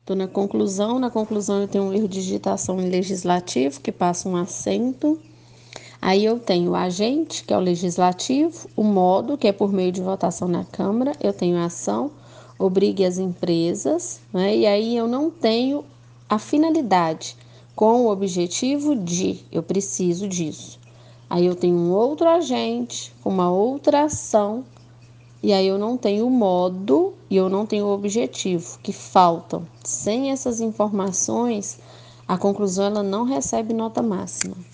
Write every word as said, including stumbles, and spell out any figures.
Estou na conclusão. Na conclusão eu tenho um erro de digitação em legislativo, que passa um acento. Aí eu tenho o agente, que é o legislativo, o modo, que é por meio de votação na Câmara, eu tenho a ação, obrigue as empresas, né? E aí eu não tenho a finalidade, com o objetivo de, eu preciso disso. Aí eu tenho um outro agente, uma outra ação, e aí eu não tenho o modo e eu não tenho o objetivo, que faltam. Sem essas informações, a conclusão ela não recebe nota máxima.